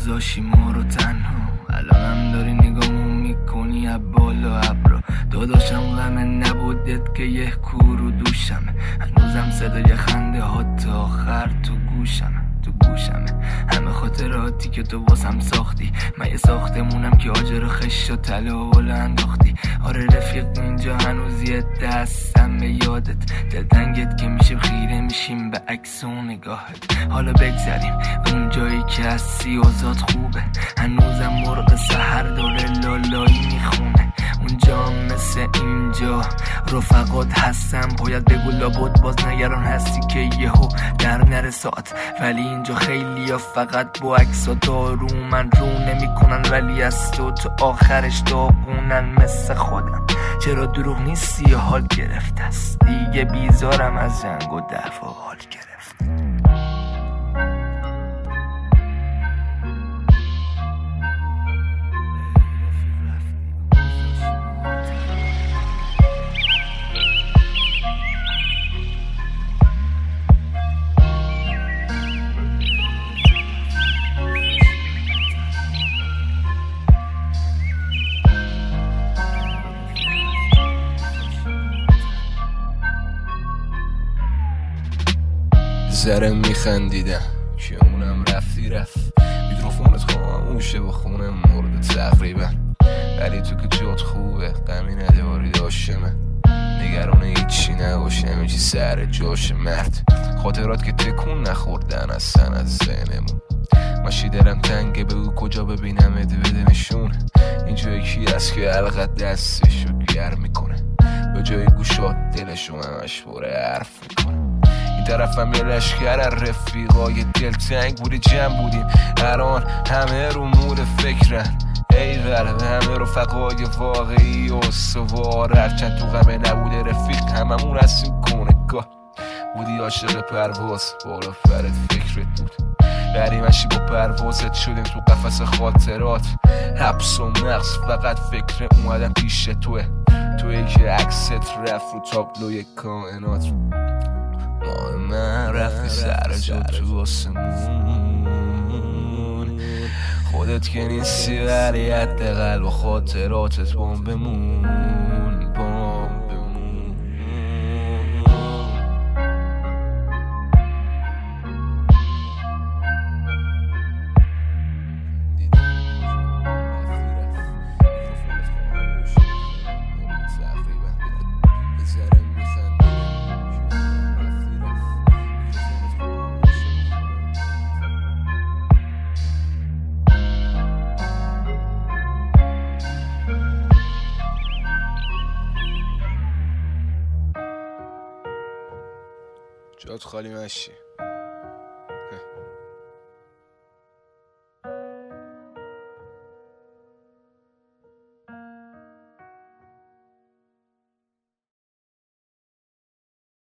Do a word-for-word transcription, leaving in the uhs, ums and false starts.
گذاشی ما رو تنها، الانم داری نگامون میکنی از بالا ابرا. داداشم غمه نبودت که یه کورو دوشمه، هنوزم صدای خنده ها تا آخر تو گوشمه تو گوشمه همه خاطراتی که تو واسم ساختی، من یه ساختمونم که آجر خش و تلال انداختی. آره رفیق اینجا هنوز یه دستم به یادت، دلتنگت که میشه خیره میشیم به عکس و نگاهت. حالا بگذریم اون جایی که هستی آزاد خوبه، هنوزم مرغ سحر داره لالایی میخونه. اونجا مثل اینجا رفقات هستم، باید بگو لابد باز نگران هستی که یهو در نره ساعت. ولی اینجا خیلی ها فقط با عکسات رو من رو نمی کنن، ولی از تو تو آخرش داغونن مثل خودم. چرا دروغ نیستی یا حال گرفت است، دیگه بیزارم از جنگ و دعوا حال گرفت. ذره میخندیدم که اونم رفتی رفت، میکروفونت خاموشه با خونه مورد تقریبا. ولی تو که جات خوبه غمی نداری داشمه، نگران هیچی نباش همه چی سر جاش مرد. خاطرات که تکون نخوردن اصلا از ذهنمون، ماشی دلم تنگه به او کجا ببینم اد بده نشون. اینجا یکی هست که حلقت دستشو گرم میکنه، به جای گوشات دلشو همش باره حرف میکنه. طرفم یه لشکر رفیقای دلتنگ بودی جمع بودیم، هران همه رو مود فکرن. ای قلب همه رفقای واقعی و سوار، هرچند تو غمه نبوده رفیق هممون هستیم کنگاه. بودی عاشق پرواز بالا فرد فکرت بود، غریمشی با پروازت شدیم تو قفس خاطرات. حبس و نقص فقط فکر اومدن پیش توه، توی که عکست رفت رو تابلوی کائنات. ماه من رفتی سر جا تو آسمون، خودت که نیستی ولی حداقل با خاطراتت بام بمون بام بمون. جات خالی مشی.